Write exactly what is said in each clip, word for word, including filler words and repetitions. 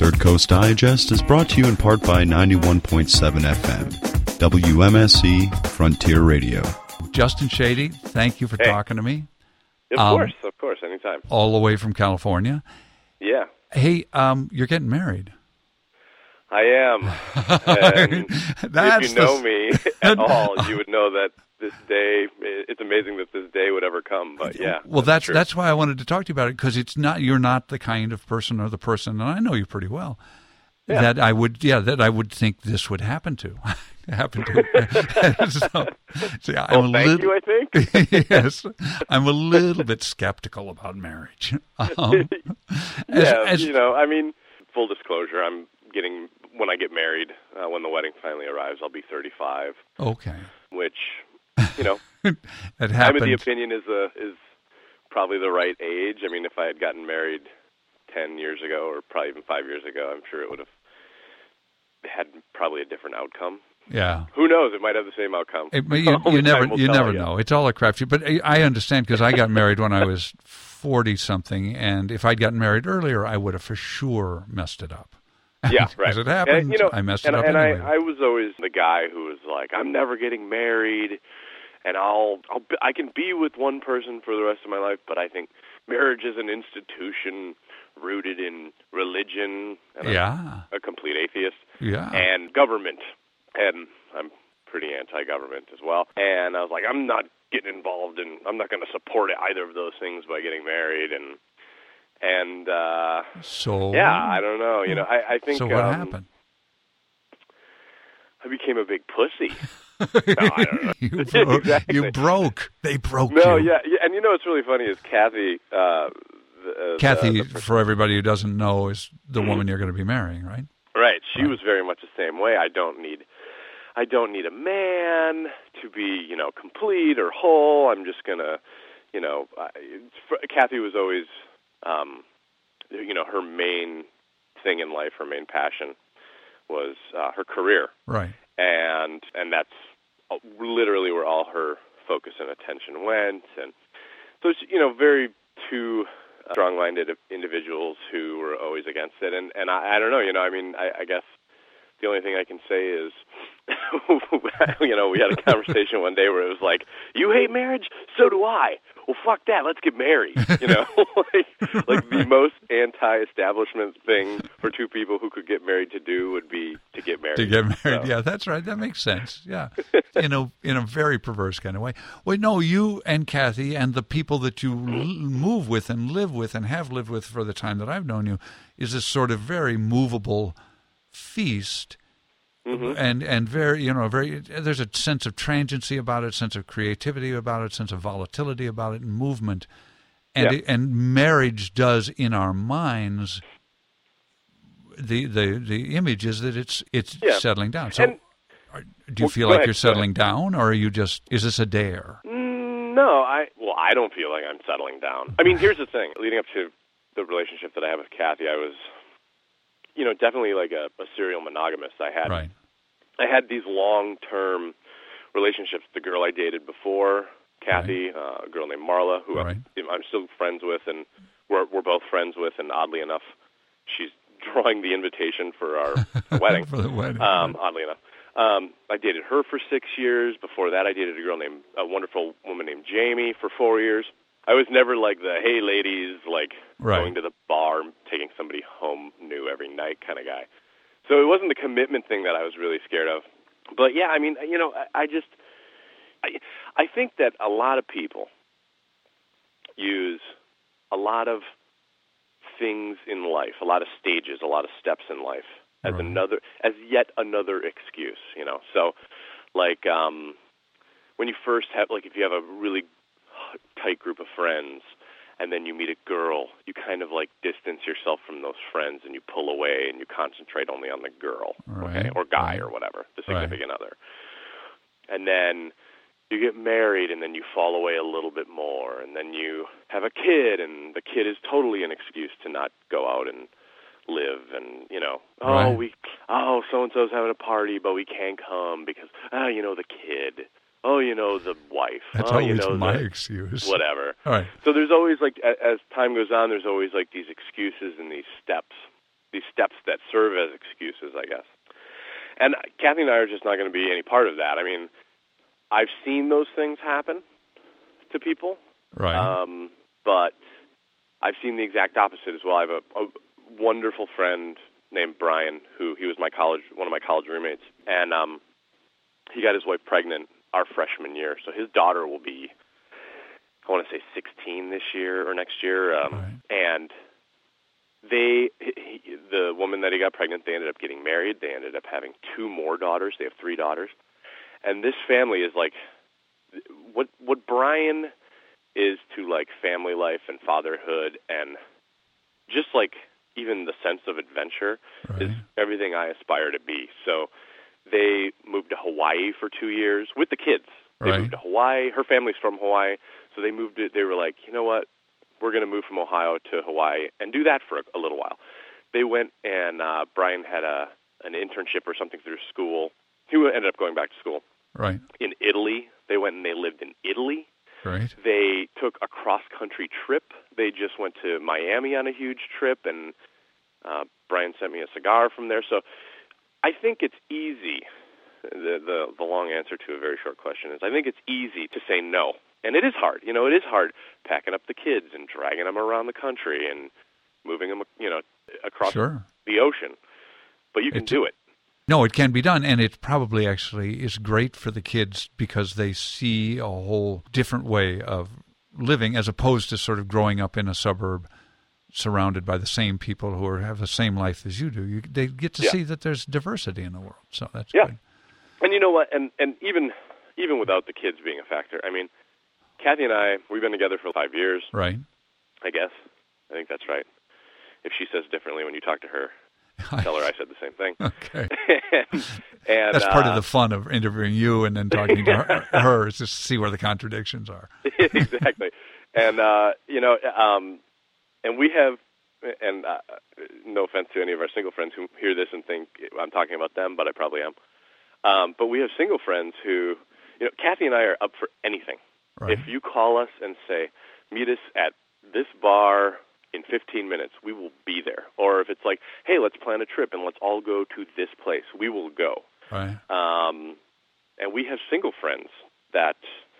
Third Coast Digest is brought to you in part by ninety-one point seven F M, W M S E Frontier Radio. Justin Shady, thank you for hey. talking to me. Of um, course, of course, anytime. All the way from California. Yeah. Hey, um, you're getting married. I am. And That's if you know the... me at all, you would know that this day, it's amazing that this day would ever come, but yeah. Well, that's that's, that's why I wanted to talk to you about it, because it's not, you're not the kind of person or the person, and I know you pretty well, yeah. that I would, yeah, that I would think this would happen to. happen to. so, so yeah, well, I'm a thank little, you, I think. Yes. I'm a little bit skeptical about marriage. Um, as, yeah, as, you know, I mean, full disclosure, I'm getting, when I get married, uh, when the wedding finally arrives, I'll be thirty-five. Okay. Which, you know, it happened. I'm of the opinion is a, is probably the right age. I mean, if I had gotten married ten years ago, or probably even five years ago, I'm sure it would have had probably a different outcome. Yeah. Who knows? It might have the same outcome. It, you you never you never you. know. It's all a crapshoot. But I understand, because I got married when I was forty something, and if I'd gotten married earlier, I would have for sure messed it up. Yeah, right. As it happened, and, you know, I messed and, it up and anyway. I, I was always the guy who was like, I'm never getting married, and I'll, I'll I can be with one person for the rest of my life, but I think marriage is an institution rooted in religion, and yeah. I'm a complete atheist, yeah. and government, and I'm pretty anti-government as well. And I was like, I'm not getting involved in, I'm not going to support either of those things by getting married, and and uh, so yeah, I don't know, you know, I, I think. So what um, happened? I became a big pussy. No, I don't know. you, broke, exactly. you broke. They broke no, you. No, yeah, yeah, and you know what's really funny is Kathy. Uh, the, Kathy, the, the for everybody who doesn't know, is the mm-hmm. woman you're going to be marrying, right? Right. She right. was very much the same way. I don't need, I don't need a man to be, you know, complete or whole. I'm just gonna, you know, I, for, Kathy was always, um, you know, her main thing in life, her main passion was uh, her career. Right. And and that's literally where all her focus and attention went. And so, it's, you know, very two uh, strong-minded individuals who were always against it. And, and I, I don't know, you know, I mean, I, I guess the only thing I can say is, you know, we had a conversation one day where it was like, you hate marriage? So do I. Well, fuck that. Let's get married. You know, like, like the most anti-establishment thing for two people who could get married to do would be to get married. To get married, so. Yeah, that's right. That makes sense. Yeah, in a in a very perverse kind of way. Well, no, you and Kathy and the people that you l- move with and live with and have lived with for the time that I've known you is this sort of very movable feast. Mm-hmm. And and very, you know, very. There's a sense of transiency about it, sense of creativity about it, sense of volatility about it, and movement. And yeah. it, and marriage does in our minds. The the the image is that it's it's yeah. settling down. So, and, are, do you well, feel like ahead, you're settling down, or are you just? Is this a dare? No, I well, I don't feel like I'm settling down. I mean, here's the thing: leading up to the relationship that I have with Kathy, I was. You know, definitely like a, a serial monogamist. I had, right. I had these long-term relationships. The girl I dated before Kathy, right. uh, a girl named Marla, who right. I'm, I'm still friends with, and we're we're both friends with. And oddly enough, she's drawing the invitation for our wedding. For the wedding. Um, right. Oddly enough, um, I dated her for six years. Before that, I dated a girl named a wonderful woman named Jamie for four years. I was never like the, hey, ladies, like right. going to the bar, taking somebody home new every night kind of guy. So it wasn't the commitment thing that I was really scared of. But, yeah, I mean, you know, I, I just, I, I think that a lot of people use a lot of things in life, a lot of stages, a lot of steps in life as right. another, as yet another excuse, you know. So, like, um, when you first have, like, if you have a really tight group of friends, and then you meet a girl, you kind of like distance yourself from those friends, and you pull away, and you concentrate only on the girl, right. okay, or guy, right. or whatever, the significant right. other. And then you get married, and then you fall away a little bit more, and then you have a kid, and the kid is totally an excuse to not go out and live, and you know, oh right. we, oh so and so's having a party, but we can't come because, ah, oh, you know, the kid. Oh, you know, the wife. That's oh, always you know, my the, excuse. Whatever. All right. So there's always, like, as time goes on, there's always, like, these excuses and these steps, these steps that serve as excuses, I guess. And Kathy and I are just not going to be any part of that. I mean, I've seen those things happen to people, right? Um, but I've seen the exact opposite as well. I have a, a wonderful friend named Brian, who he was my college one of my college roommates, and um, he got his wife pregnant our freshman year. So his daughter will be, I want to say, sixteen this year or next year, um, right. and they, he, the woman that he got pregnant, they ended up getting married. They ended up having two more daughters. They have three daughters, and this family is like what what Brian is to like family life and fatherhood, and just like even the sense of adventure right. is everything I aspire to be. So they moved to Hawaii for two years with the kids. They right. moved to Hawaii. Her family's from Hawaii, so they moved it. They were like, you know what? We're going to move from Ohio to Hawaii and do that for a, a little while. They went and uh, Brian had a an internship or something through school. He ended up going back to school. Right. In Italy. They went and they lived in Italy. Right. They took a cross-country trip. They just went to Miami on a huge trip, and uh, Brian sent me a cigar from there. So I think it's easy. The, the the long answer to a very short question is I think it's easy to say no. And it is hard. You know, it is hard packing up the kids and dragging them around the country and moving them, you know, across sure. the ocean. But you can it, do it. No, it can be done, and it probably actually is great for the kids because they see a whole different way of living as opposed to sort of growing up in a suburb surrounded by the same people who are, have the same life as you do. You, they get to yeah. see that there's diversity in the world, so that's yeah. good. And you know what? And and even even without the kids being a factor, I mean, Kathy and I, we've been together for five years. Right. I guess. I think that's right. If she says differently when you talk to her, tell her I said the same thing. Okay. and, and, that's part uh, of the fun of interviewing you and then talking to her, her is just to see where the contradictions are. Exactly. And, uh, you know, um, and we have, and uh, no offense to any of our single friends who hear this and think I'm talking about them, but I probably am. Um, but we have single friends who, you know, Kathy and I are up for anything. Right. If you call us and say, meet us at this bar in fifteen minutes, we will be there. Or if it's like, hey, let's plan a trip and let's all go to this place, we will go. Right. Um, and we have single friends that,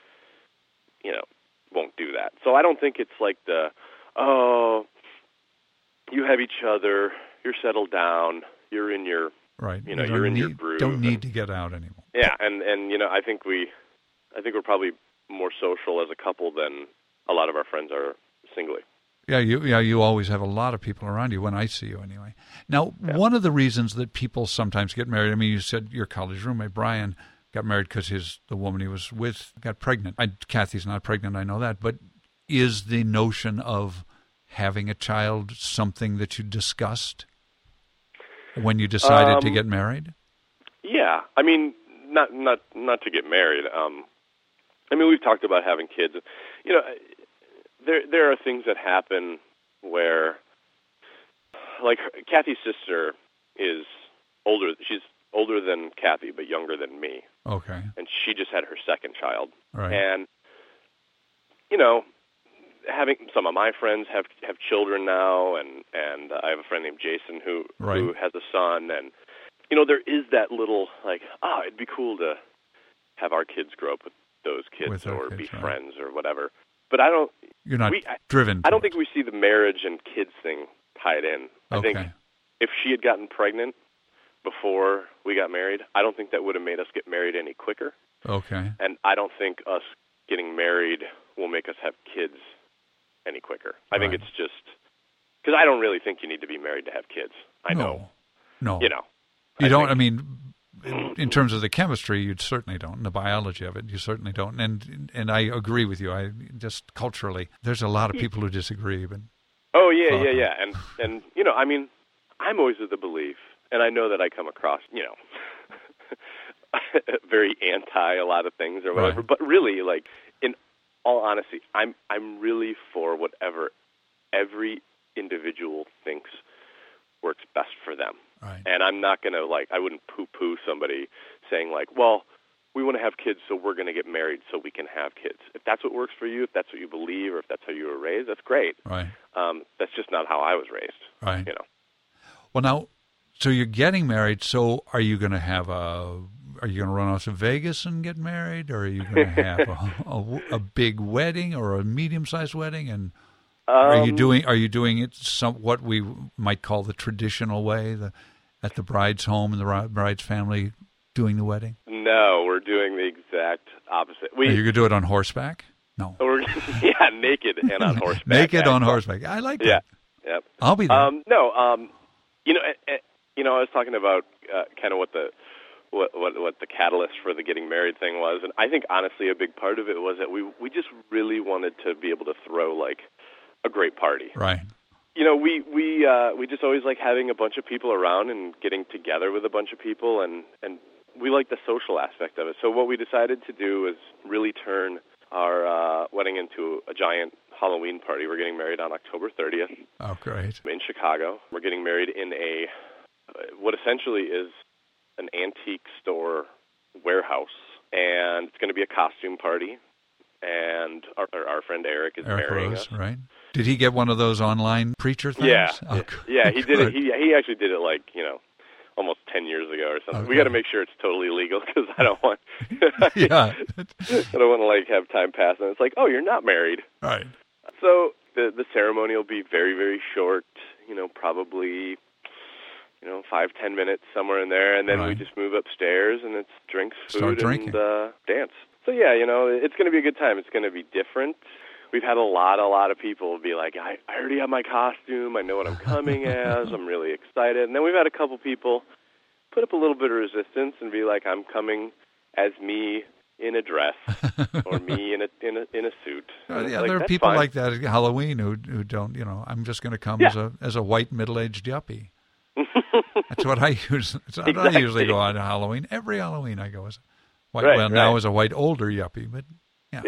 you know, won't do that. So I don't think it's like the, oh, you have each other, you're settled down, you're in your, right. you know, you you're in need, your groove. Don't need and, to get out anymore. Yeah, and, and, you know, I think we, I think we're probably more social as a couple than a lot of our friends are singly. Yeah, you yeah you always have a lot of people around you when I see you anyway. Now, yeah. one of the reasons that people sometimes get married, I mean, you said your college roommate Brian got married because his the woman he was with got pregnant. I, Kathy's not pregnant, I know that, but is the notion of having a child something that you discussed when you decided um, to get married? Yeah, I mean, not not not to get married. Um, I mean, we've talked about having kids. You know, there there are things that happen where, like, Kathy's sister is older. She's older than Kathy, but younger than me. Okay. And she just had her second child. Right. And, you know, having some of my friends have have children now, and and uh, I have a friend named Jason who right. who has a son, and you know, there is that little like, ah, oh, it'd be cool to have our kids grow up with those kids with or kids, be right. friends or whatever. But I don't. You're not we, I, driven. I don't think we see the marriage and kids thing tied in. I okay. think if she had gotten pregnant before we got married, I don't think that would have made us get married any quicker. Okay. And I don't think us getting married will make us have kids any quicker. I right. think it's just because I don't really think you need to be married to have kids. I no. know. No. You know. You I don't. think, I mean, in, in terms of the chemistry, you certainly don't. In the biology of it, you certainly don't. And and I agree with you. I just culturally, there's a lot of people who disagree. But oh yeah, uh, yeah, yeah. And and you know, I mean, I'm always of the belief, and I know that I come across, you know, very anti a lot of things or whatever. Right. But really, like, in all honesty, I'm I'm really for whatever every individual thinks works best for them. Right. And I'm not going to, like, I wouldn't poo-poo somebody saying, like, well, we want to have kids, so we're going to get married so we can have kids. If that's what works for you, if that's what you believe, or if that's how you were raised, that's great. Right. Um, that's just not how I was raised. Right. You know. Well, now, so you're getting married. So are you going to have a? Are you going to run out to Vegas and get married, or are you going to have a, a, a big wedding or a medium-sized wedding? And Um, are you doing? Are you doing it some what we might call the traditional way, the at the bride's home and the bride's family doing the wedding? No, we're doing the exact opposite. We, Are you going to do it on horseback? No. We're, yeah, naked and on horseback. Naked on actually. horseback. I like that. Yeah, yep. I'll be there. Um, no, um, you know, uh, you know, I was talking about uh, kind of what the what, what what the catalyst for the getting married thing was, and I think honestly a big part of it was that we we just really wanted to be able to throw like a great party. Right. You know, we we uh, we just always like having a bunch of people around and getting together with a bunch of people, and and we like the social aspect of it. So what we decided to do was really turn our uh, wedding into a giant Halloween party. We're getting married on October thirtieth. Oh, great. In Chicago. We're getting married in a what essentially is an antique store warehouse, and it's going to be a costume party. And our, our friend Eric is Eric marrying Rose, us. Right? Did he get one of those online preacher things? Yeah, Oh, yeah, he did good. it. He he actually did it like you know, almost ten years ago or something. Okay. We got to make sure it's totally legal because I don't want. Yeah. I don't want to like have time pass and it's like, oh, you're not married. Right. So the the ceremony will be very very short. You know, probably. You know, five, ten minutes somewhere in there, and then Right. we just move upstairs, and it's drinks, food, Start drinking. and uh, dance. So yeah, you know, it's going to be a good time. It's going to be different. We've had a lot, a lot of people be like, I, I already have my costume. I know what I'm coming as. I'm really excited. And then we've had a couple people put up a little bit of resistance and be like, I'm coming as me in a dress or me in a in a in a suit. Uh, And yeah, like, there are that's people fine. like that at Halloween who who don't, you know, I'm just going to come Yeah. as a as a white middle-aged yuppie. That's what I use. That's what I Exactly. usually go on Halloween. Every Halloween I go as a white. Right, well, now right. as a white older yuppie, but yeah.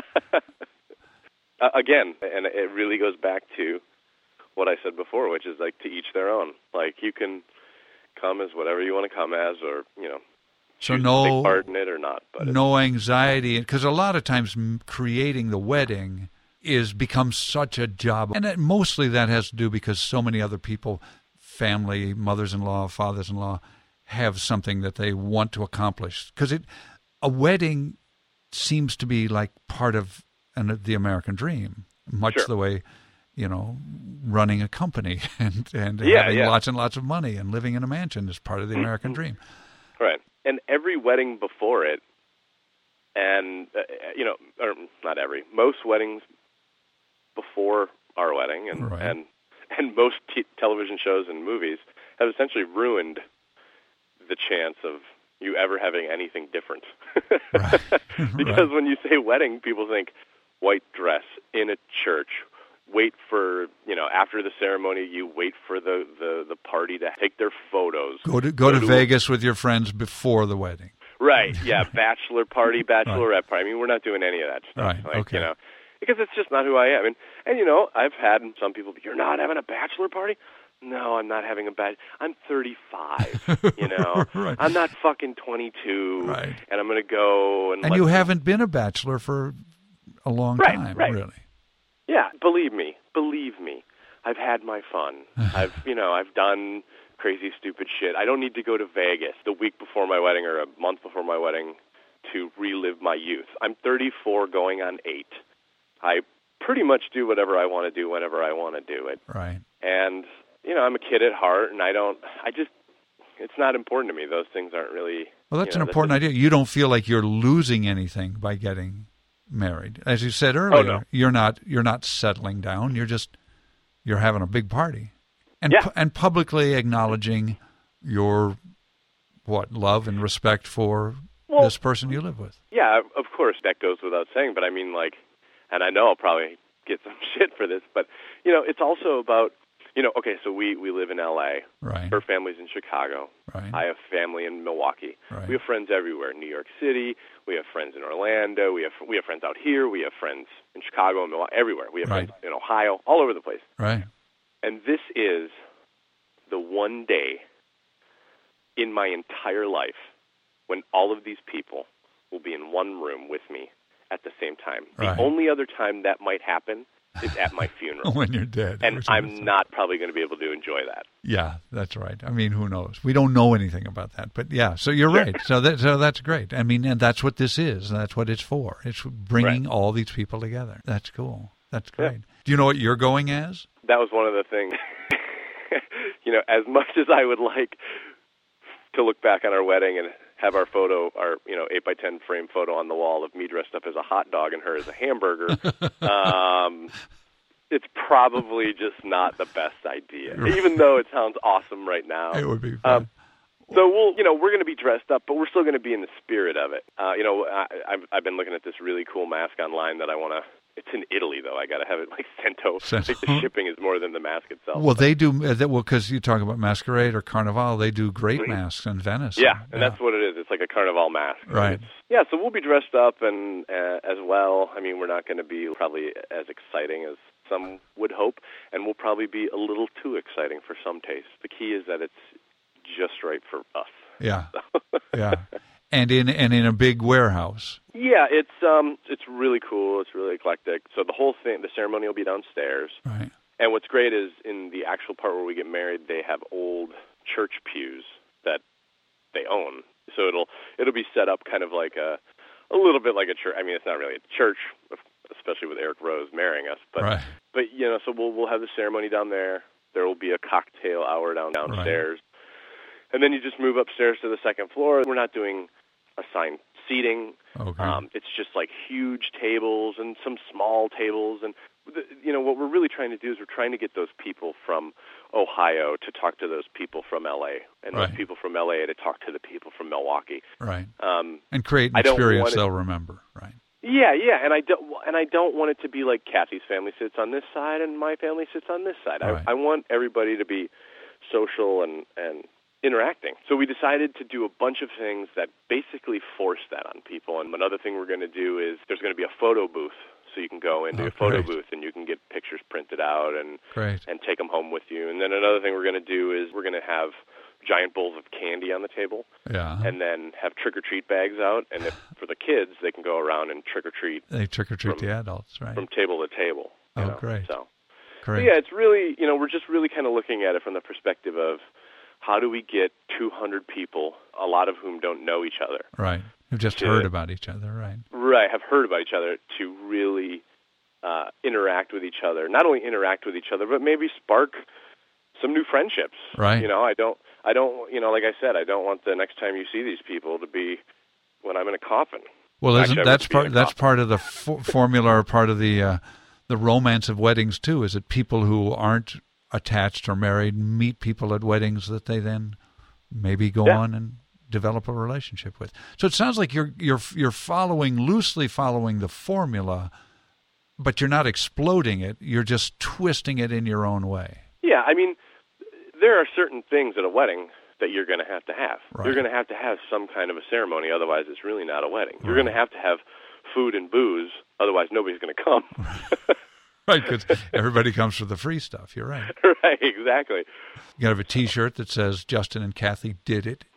Uh, again, and it really goes back to what I said before, which is like to each their own. Like you can come as whatever you want to come as, or you know, So choose to no take part in it or not. But no anxiety, because a lot of times m- creating the wedding is becomes such a job, and it, mostly that has to do because so many other people, family, mothers-in-law, fathers-in-law, have something that they want to accomplish. Because it, a wedding seems to be like part of an, the American dream, much Sure. the way, you know, running a company and and Yeah, having yeah. lots and lots of money and living in a mansion is part of the American dream. right, and every wedding before it, and uh, you know, or not every, most weddings before our wedding, and Right. and and most t- television shows and movies have essentially ruined the chance of you ever having anything different. Right. Because Right. when you say wedding, people think white dress in a church. Wait for, you know, after the ceremony, you wait for the, the, the party to take their photos. Go to go to Vegas with your friends before the wedding. Right, yeah, bachelor party, bachelorette party. I mean, we're not doing any of that stuff. Right, Like, okay. you know, because it's just not who I am. And, and you know, I've had some people, you're not having a bachelor party? No, I'm not having a bad. I'm thirty-five, you know. Right. I'm not fucking twenty-two, Right. and I'm going to go and And let you them- haven't been a bachelor for a long Right, time, right. really. Yeah, believe me, believe me. I've had my fun. I've, you know, I've done crazy, stupid shit. I don't need to go to Vegas the week before my wedding or a month before my wedding to relive my youth. I'm thirty-four going on eight. I pretty much do whatever I want to do whenever I want to do it. Right. And, you know, I'm a kid at heart, and I don't, I just, it's not important to me. Those things aren't really. Well, that's you know, an important just- idea. You don't feel like you're losing anything by getting married. As you said earlier, no. you're not you're not settling down. You're just you're having a big party. And Yeah. pu- and publicly acknowledging your what, love and respect for Well, this person you live with. Yeah, of course, that goes without saying, but I mean, like, and I know I'll probably get some shit for this, but, you know, it's also about, you know, okay, so we, we live in L A. Right. Her family's in Chicago. Right. I have family in Milwaukee. Right. We have friends everywhere. New York City. We have friends in Orlando. We have we have friends out here. We have friends in Chicago and Milwaukee. Everywhere. We have Right. friends in Ohio. All over the place. Right. And this is the one day in my entire life when all of these people will be in one room with me at the same time. Right. The only other time that might happen is at my funeral. When you're dead. And I'm not probably going to be able to enjoy that. Yeah, that's right. I mean, who knows? We don't know anything about that. But yeah, so you're right. So that so that's great. I mean, and that's what this is. That's what it's for. It's bringing right. all these people together. That's cool. That's great. Yeah. Do you know what you're going as? That was one of the things, you know, as much as I would like to look back on our wedding and have our photo, our, you know, eight by ten frame photo on the wall of me dressed up as a hot dog and her as a hamburger, um, it's probably just not the best idea, even though it sounds awesome right now. It would be fun. Um, so we'll, you know, we're going to be dressed up, but we're still going to be in the spirit of it. Uh, you know, I, I've, I've been looking at this really cool mask online that I want to. It's in Italy, though. I got to have it like sent over. I think the shipping is more than the mask itself. Well, they do. Well, because you talk about Masquerade or Carnival, they do great mm-hmm. masks in Venice. Yeah, and yeah. that's what it is. It's like a Carnival mask. Right. Yeah, so we'll be dressed up and uh, as well. I mean, we're not going to be probably as exciting as some would hope, and we'll probably be a little too exciting for some taste. The key is that it's just right for us. Yeah. Yeah. And in and in a big warehouse. Yeah, it's um it's really cool. It's really eclectic. So the whole thing, the ceremony will be downstairs. Right. And what's great is in the actual part where we get married, they have old church pews that they own. So it'll it'll be set up kind of like a a little bit like a church. I mean, it's not really a church, especially with Eric Rose marrying us. But right. but you know, so we'll we'll have the ceremony down there. There will be a cocktail hour down downstairs. Right. And then you just move upstairs to the second floor. We're not doing assigned seating. Okay. Um, it's just like huge tables and some small tables. And, the, you know, what we're really trying to do is we're trying to get those people from Ohio to talk to those people from L A and right. those people from L A to talk to the people from Milwaukee. Right. Um, and create an experience they'll remember. Right. Yeah, yeah. And I don't, and I don't want it to be like Kathy's family sits on this side and my family sits on this side. Right. I, I want everybody to be social and, and interacting. So we decided to do a bunch of things that basically force that on people. And another thing we're going to do is there's going to be a photo booth. So you can go into oh, a photo great. booth and you can get pictures printed out and great. and take them home with you. And then another thing we're going to do is we're going to have giant bowls of candy on the table. Yeah. And then have trick-or-treat bags out. And if, for the kids, they can go around and trick-or-treat. They trick-or-treat from, the adults, right? From table to table. Oh, know? great. So, great. so, yeah, it's really, you know, we're just really kind of looking at it from the perspective of how do we get two hundred people, a lot of whom don't know each other. Right. Who've just to, heard about each other, right. Right, have heard about each other, to really uh, interact with each other. Not only interact with each other, but maybe spark some new friendships. Right. You know, I don't, I don't, you know, like I said, I don't want the next time you see these people to be when I'm in a coffin. Well, isn't Actually, that's part that's coffin. part of the for, formula, or part of the uh, the romance of weddings too? Is that people who aren't attached or married meet people at weddings that they then maybe go yeah. on and develop a relationship with. So it sounds like you're you're you're following loosely following the formula, but you're not exploding it. You're just twisting it in your own way. Yeah, I mean, there are certain things at a wedding that you're going to have to have. Right. You're going to have to have some kind of a ceremony, otherwise it's really not a wedding. You're right. going to have to have food and booze, otherwise nobody's going to come. Right, because everybody comes for the free stuff. You're right. Right, exactly. You got to have a T-shirt that says Justin and Kathy did it.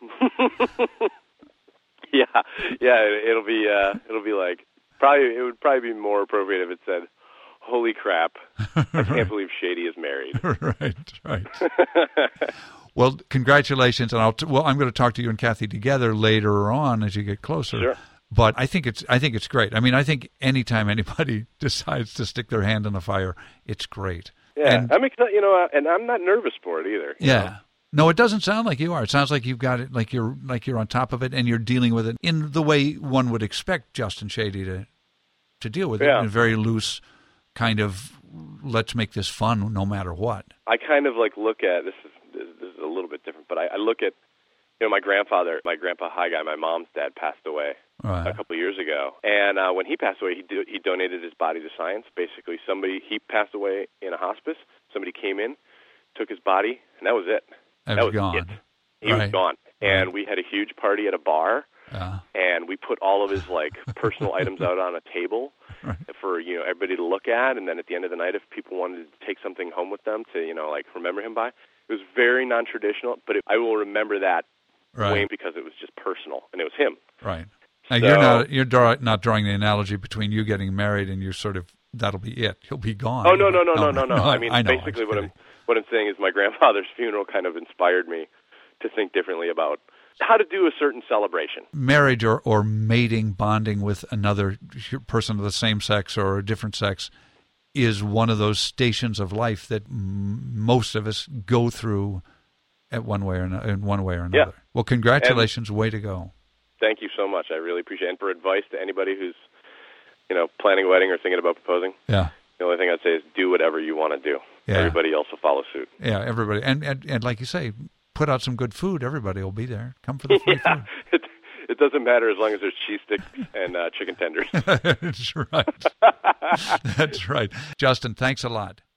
yeah, yeah. It'll be uh, it'll be like probably it would probably be more appropriate if it said, "Holy crap! I can't right. believe Shady is married." Right, right. Well, congratulations, and I'll t- well, I'm going to talk to you and Kathy together later on as you get closer. Sure. But I think it's I think it's great. I mean, I think anytime anybody decides to stick their hand in the fire, it's great. Yeah, and, I'm excited, you know, and I'm not nervous for it either. Yeah. Know? No, it doesn't sound like you are. It sounds like you've got it, like you're like you're on top of it, and you're dealing with it in the way one would expect Justin Shady to to deal with yeah. it, in a very loose kind of, let's make this fun no matter what. I kind of like look at this is this is a little bit different, but I, I look at you know my grandfather, my grandpa High Guy, my mom's dad passed away right. a couple of years ago, and uh, when he passed away, he do, he donated his body to science. Basically, somebody he passed away in a hospice. Somebody came in, took his body, and that was it. That, that was, was gone. It. He right. was gone, and right. we had a huge party at a bar. Uh, and we put all of his like personal items out on a table right. for you know everybody to look at, and then at the end of the night, if people wanted to take something home with them to you know like remember him by, it was very non-traditional, but it, I will remember that right. way because it was just personal, and it was him. Right. Now so, you're not you're draw, not drawing the analogy between you getting married and you sort of that'll be it. He'll be gone. Oh no no no no no no. no. I mean, I know, basically, I'm what I'm what I'm saying is my grandfather's funeral kind of inspired me to think differently about how to do a certain celebration. Marriage or, or mating, bonding with another person of the same sex or a different sex is one of those stations of life that m- most of us go through at one way or no, in one way or another. Yeah. Well, congratulations, and way to go. Thank you so much. I really appreciate it. And for advice to anybody who's, you know, planning a wedding or thinking about proposing, yeah. the only thing I'd say is do whatever you want to do. Yeah. Everybody else will follow suit. Yeah, everybody. And, and, and like you say, put out some good food. Everybody will be there. Come for the free yeah. food. It, it doesn't matter as long as there's cheese sticks and uh, chicken tenders. That's right. That's right. Justin, thanks a lot.